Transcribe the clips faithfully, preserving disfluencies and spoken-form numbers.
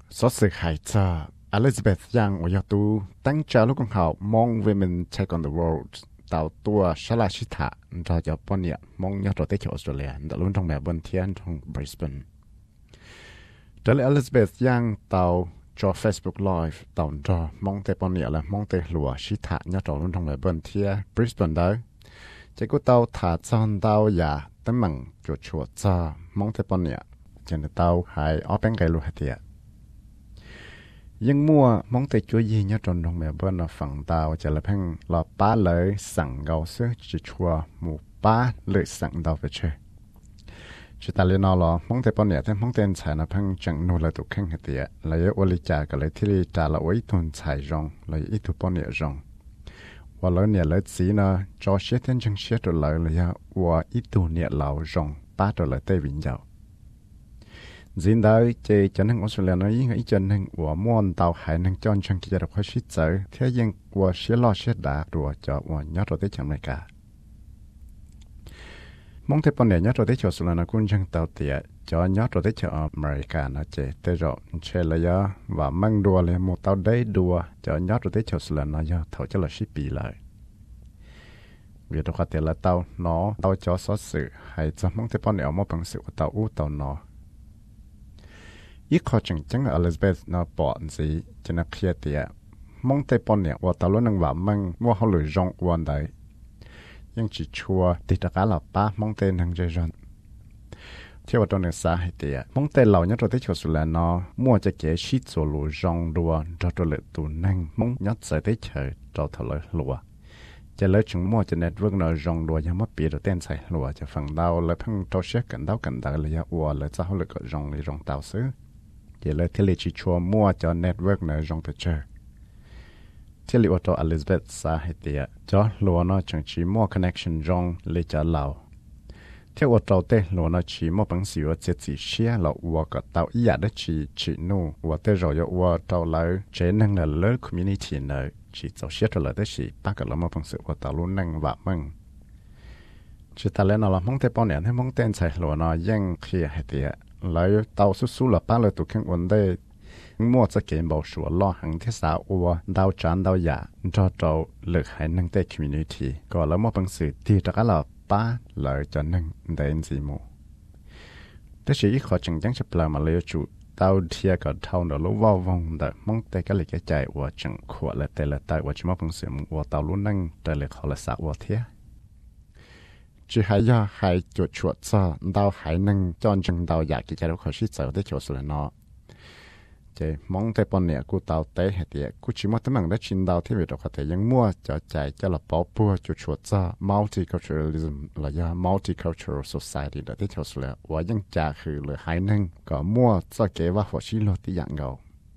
số sự hại cho Elizabeth Young ở tuตั้งใจลูกของเขามอง women take on the world ต่อตัวชลาชิตะเราจะปนเนี่ยมองยอดตัวเตะออสเตรเลียแต่ลุ้นทางแบบบนเทียนทาง Brisbane แต่เลย Elizabeth Young ต่อจอ Facebook Live ต่อจอมองเตะปนเนี่ยและมองเตะหลัวชิตะยอดตัวลุ้นทางแบบบนเทีย Brisbane ได้จะกูต่อถาจอนต่อยาตั้งมั่งจุดชัวจ้ามองเตะปนเนี่ยจะในต่อให้ออเป็นไกลูกเทียยังมัวมองแต่ช่วยยีนยอดนลงแบบเบิ้ลฝั่งดาวจะละเพ่งรอป้าเลยสั่งเกาเสื้อจะชัวหมู่ป้าเลยสั่งดาวไปเชยจะตาเลียนอลมองแต่ปนเนี่ยแต่มองแต่ใช้นะเพ่งจังนูเลยตุกแข่งเหตียเลยอลิจาก็เลยที่ลีจ่าละไว้ทุนใช้รองเลยอีทุปนเนี่ยรองว่าเลยเนี่ยเลยสีนะจอเชียเต้นจังเชียตัวเลยเลยว่าอีตัวเนี่ยเหล่ารองป้าตัวเลยเตวินยาวdiễn đại chế cho nên Australia nói những cái chân nên của môn tàu hải nên chọn trong kia được khai sĩ giới thế nhưng của sẽ lo sẽ đã đùa cho của nhớ rồi tới chẳng này cả mong thế bọn này nhớ rồi tới cho Australia cũng chẳng tàu tiệt cho nhớ rồi tới cho America nó chế tới rồi chế là do và mang đùa là một tàu đấy đùa cho nhớ rồi tới cho Australia nó do thầu cho là ship bị lại vì đó có thể là tàu nó tàu cho số sự hay cho mong thế bọn này ở một bằng sự của tàu u tàu nóอีกข้อจังจังอลิซาเบธน่ะปอนสิจะนักเขียนเตียมองแต่ปอนเนี่ยว่าตลอดนังว่ามึงว่าเขาเลยจงวันใดยังจีชัวติดตะการหลับป้ามองแต่นังใจรันเที่ยวตัวหนึ่งสาเหตุเตียมองแต่เหล่านี้ตัวที่ชัวสุดแล้วเนาะมั่วจะเกี่ยชิดส่วนหลุจงดัวจอตัวเล็กตัวนั่งมองยัดใส่ได้เฉยจอทะเลหลัวจะเลิกถึงมั่วจะเน็ตเรื่องเนาะจงดัวยังไม่ปีตัวเต้นใส่หลัวจะฟังดาวเลยเพิ่งโตเช็คกันดาวกันดาวเลยวัวเลยจะเขาเลยก็จงเลยจงดาวซื้อgiờ lấy thế lịch chua mua cho network này trong thế chơi thế lịch auto Elizabeth sa hết tiệt cho lúa nó chẳng chỉ mua connection trong lấy cho lão thế auto thế lúa nó chỉ mua bằng sữa chỉ chỉ xe lão uo cái tàu ý đó chỉ chỉ nu uo thế rồi uo tàu lại chế năng là lớn community này chỉ tàu xe rồi là thế chỉ ba cái là mua bằng sữa uo tàu luôn năng vạ măng chỉ ta lên nó là mong thế bao nhiêu thế mong tên xài lúa nóยังkia hết tiệt lại tàu số số là ba lời tụ khen vấn đề mua cho kiện bảo sửa lo hàng thế sao ua đào tràn đào giả cho trâu lực hay năng tế community còn là mua bằng sự thì tất cả là ba lời cho năng đến gì mua thế chỉ khó chừng chẳng chấp là mà lấy chủ tàu thia cả thâu nó lú vào vòng đợi mong tế cái lịch cái chạy ua chẳng khỏe là tế là tại ua chỉ mua bằng sự ua tàu lú năng tại lịch khó là sao ua thế chỉ hay do hay chuột chuột cho đào hay năng chọn chừng đào giả cái cái đó khó xịt sợ tới chỗ sửa nó chỉ mong thấy bọn nè cô tàu té hay tiệt cô chỉ muốn tấm bằng đã chín đào thế vậy đó có thểยังmua cho chạy cho là bảo bùa chuột chuột cho multiculturalism là do multicultural society đó tới chỗ sửa vàยังจ่าคือเลยhay năng có mua cho cái và họ chỉ loที่อย่างเงา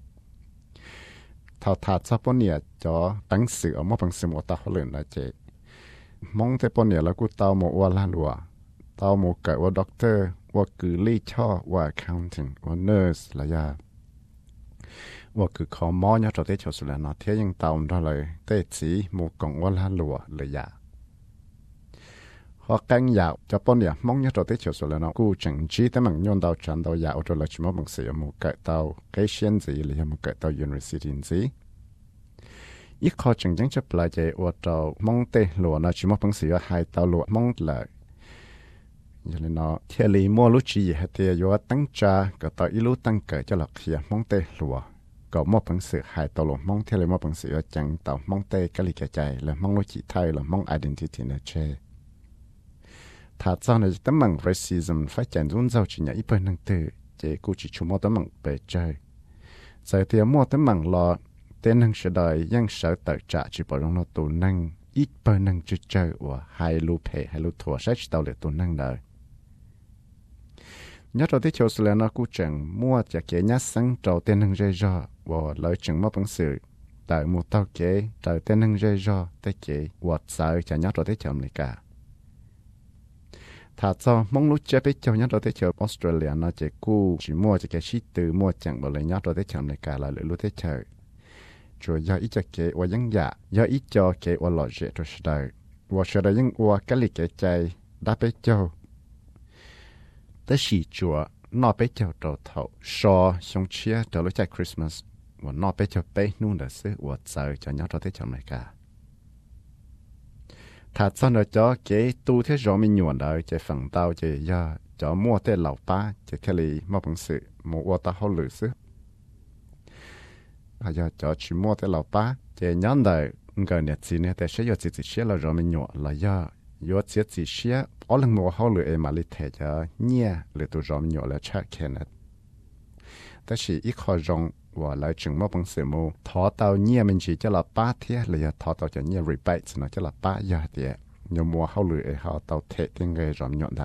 thao thao cho bọn nè cho tăng sự ở một bằng sự một tao lớn là chỉมองแต่ปนเนี่ยแล้วกูเตาหมว่าล้านวัวเตาหมเกิดว่าด็อกเตอร์ว่าคือลีช่อว่า accounting ว่า nurse ละยาว่าคือขอมอเนี่ยเราได้ชดสุดแล้วเนาะเที่ยยังเตาเราเลยเตะสีหมูกงว่าล้านวัวเลยยาพอกังยาวจะปนเนี่ยมองเนี่ยเราได้ชดสุดแล้วเนาะกูจังจีแต่มันย้อนเตาจันเตายาวเราเลยชิมว่าบางสิ่งหมูเกิดเตาเกษียณสีเลยหมูเกิดเตา university สีอีกข้อจังจังจะปลายใจว่าเรามองเตะหลวงนะชิมว่าพังเสียหายตาหลวงมองเลยอย่างนี้เนาะเที่ยวลีมัวลุจีเหตุยว่าตั้งใจก็ต่ออีลุตั้งเกิดจะหลักเขียมองเตะหลวงก็มัวพังเสียหายตาหลวงมองเที่ยวลีมัวพังเสียจังต่อมองเตะกะลิกใจแล้วมองลุจีไทยแล้วมอง identity นะเช่ถ้าเจ้าเนี่ยตั้งมัง racism ไฟจันรุ่นเจ้าจีเนี่ยอีเปิ้ลนั่งเตะเจกูจีชูมัวตั้งมังไปใจใส่เที่ยวมัวตั้งมังรอเต้นนั่งเฉยๆยังเสือเตะจ่าจีบลงเราตัวนั่งอีกเปิลนั่งจะเจอว่าไฮลูเพไฮลูถั่วใช้จิตเอาเลยตัวนั่งได้nhớ đầu tiên chiều sớm nó cũng chẳng mua chỉ cái nhát sáng đầu tiên năng dây dò và lợi chẳng mất bằng sự tại một tàu kế đầu tiên năng dây dò tới kế vật sợ chẳng nhớ đầu tiên chiều này cả thà cho mong lúc chơi biết chiều nhớ đầu tiên chiều Australia nó chỉ cú chỉ mua chỉ cái shit từ mua chẳng bởi lấy nhớ đầu tiên chiều này cả là lựa lúc tiên chiều rồi do ít cho kế và những dạ do ít cho kế và lợi dễ rồi đời và sau đó những và cái lịch cái chạy đã biết cho tới xì chùa nọ bé cho trâu thầu so xong chia trâu lúc chạy Christmas và nọ bé cho bé nung được xứ và giờ cho nhau trâu thế chồng này cả thật ra nó cho cái tu thế rồi mình nhuận đời chỉ phần tao chỉ giờ cho mua tên lão ba chỉ cái này mà bằng sự mua qua tao hậu lử xứ bây giờ cho chỉ mua tên lão ba chỉ nhắn đời người nhật gì này để sẽ có chỉ chỉ xe là rồi mình nhuận là giờ có chỉ chỉ xe ở lần mua hậu lử em mà lịch thể cho nhẹ lử tu rồi mình nhuận là chắc khen đấyแต่สิอีกข้อจงว่าเราจึงมาบังเสียมูทอเตาเนี่ยมันจีจะละป้าเทียเลยทอเตาจะเนี่ยรีเบทนะจะละป้ายาเดียยมัวเขาหรือเขาเตาเททิ้งไงรำยอนได้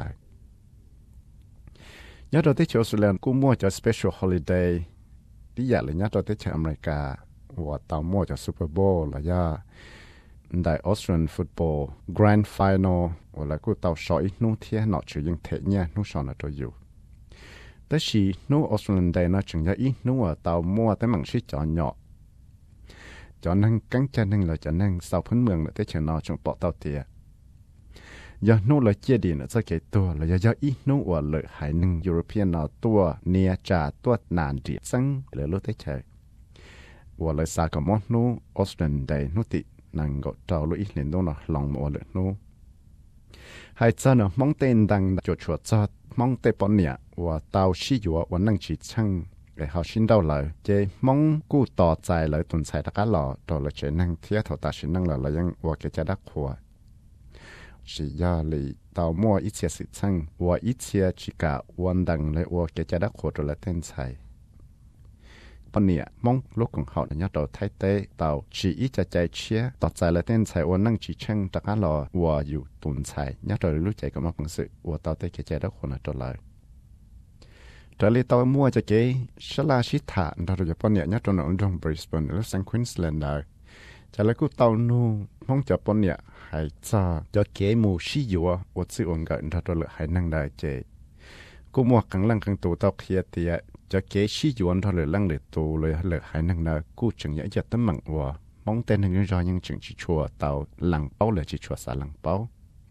ยัดเราที่เชียวสุเรนกูมัวจะ special holiday ที่อยากเลยยัดเราที่เชียวอเมริกาว่าเตามัวจะ Super Bowl เลยยาได้ Australian Football Grand Final ว่าแล้วกูเตาชอยนู้เทียหนอชื่อยังเทเนี่ยนู้ชอนตัวอยู่แต่ชีนู้ออสเตรเลียได้นะจึงจะอีนู้ว่าเตามัวแต่มังชีจอหยอจอนั่งกังจะนั่งเลยจะนั่งเสาพื้นเมืองเลยแต่เชนอจงปอเตาเตียยานู้เลยเจดีนะจะเกิดตัวเลยยาอีนู้ว่าเลยหายหนึ่งยุโรเปียนตัวเนียจ่าตัวนานดีซังเลยรู้ได้เฉยว่าเลยสากมอนู้ออสเตรเลียได้นู้ตินั่งก็เจ้าลุยเล่นตัวน่ะลองมัวเลยนู้ให้เจ้าเนาะมองเต้นดังจดชัวจอดมองเตปอนเนี่ยว่าเตาชี้อยู่ว่านั่งจีช่างไอ้เขาชินเดาเลยเจมองกู้ต่อใจเลยตุนใส่ตะการหล่อต่อเลยเจนั่งเทียถอดตาชินนั่งเลยยังว่าแกจะดักหัวสิยาเลยเตามั่วอีเชียสิช่างว่าอีเชียจิกะวันดังเลยว่าแกจะดักหัวตัวละเต้นใส่ปอนเนี่ยมองลูกของเขาเนี่ยต่อไทยเตเตาจีอีจะใจเชียต่อใจเลยเต้นใส่ว่านั่งจีช่างตะการหล่อว่าอยู่ตุนใส่เนี่ยต่อรู้ใจกับมาของสื่อว่าเตาเตแกจะดักหัวน่ะตัวเลยแต่เลยตัวมัวจะเก๋ชลาชิตาเราจะปนเนี่ยยัดตัวหนองจงบริสเบนหรือซังควินส์แลนด์ได้จะเลยกูเตานูมองจะปนเนี่ยหายจ้าจะเก๋มูชิอยู่ว่าซื้อองค์กันเราตัวเลยหายนั่งได้เจกูมัวขังลังขังตัวเตาเคียเตียจะเก๋ชิอยู่เราเลยลังเลยตัวเลยเลยหายนั่งได้กูจึงอยากจะตั้งมั่งว่ามองแต่หนึ่งรอยยังจึงชิชัวเตาหลังเป้าเลยชิชัวสาหลังเป้า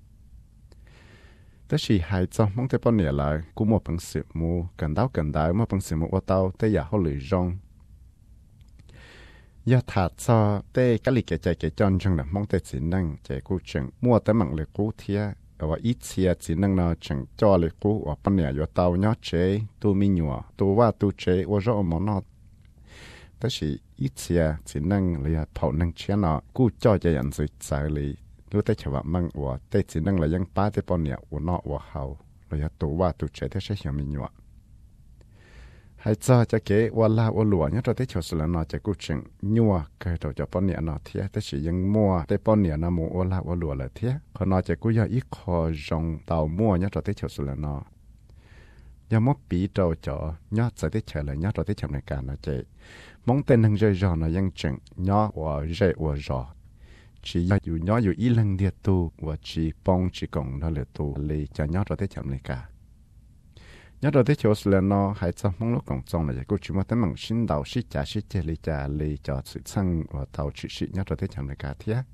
แต่ชีหายจ้องมองแต่ปนเนี่ยเลยกูมัวปังสืบมูกันดาวกันดาวมัวปังสืบมูว่าเตาแต่อย่าเขาหรือจงอย่าถาดซอแต่กะลิเกใจเกจอนจังนะมองแต่จีนั่งใจกูจังมัวแต่มังเลยกูเทียแต่ว่าอีเชียจีนั่งนาจังจอเลยกูว่าปนเนี่ยอยู่เตาเนาะเจตัวมีหนัวตัวว่าตัวเจว่าจะเอาหมอนอแต่ชีอีเชียจีนั่งเลยเผานั่งเชียนอกูจ่อใจยันสุดใจเลยรู้แต่เฉพาะมังว่าแต่จีนั่งเลยยังป้าแต่ปนเนี่ยว่านอว่าเขาเลยตัวว่าตัวเจที่ใช้เหี่ยวมีหนัวให้เจ้าจะเก๋ว่าลาว่าหลวงเนี่ยเราได้ชดสละนอจะกูจึงนัวเคยตัวจะปนเนี่ยนอเทียแต่สิยังมัวแต่ปนเนี่ยนะมัวว่าลาว่าหลวงเลยเทียพอนอจะกูอยากอีคอจงเตามัวเนี่ยเราได้ชดสละนอยามอปีเจ้าจ่อยอดจะได้เฉลยเนี่ยเราได้ทำในการนะเจมองเต็นหนึ่งใจจอนะยังจึงยอว่าใจว่าจอchỉอยู่ย่ออยู่อีหลังเดียตัวว่าจีปองจีกงนั่นแหละตัวเลยจะย่อเราได้จำเลยกาย่อเราได้โชว์แล้วเนาะให้จำมองลูกของจงเลยกูชิมาแต่มังชินดาวชิจ่าชิเจเลยจ่าเลยจ่อสุดสั่งว่าเท่าชิชิย่อเราได้จำเลยกาเทีย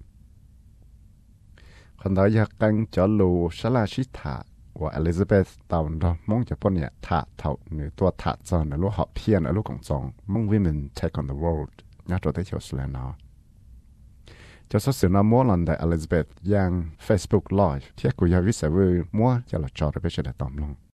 คนเราอยากกันจ่อลูชลาชิตาว่าอลิซาเบธตาวน์เรามองจะปนเนี่ยถาเท่าหรือตัวถาจอนลูกหอบเพี้ยนลูกของจงมอง women take on the world ย่อเราได้โชว์แล้วเนาะจะสสื่อน้ำมัวหลันได้อลิซาเบธยัง Facebook Live ที่กูอยากวิสัยว่ามัวจะหลับจอดไปเฉยๆตอมลง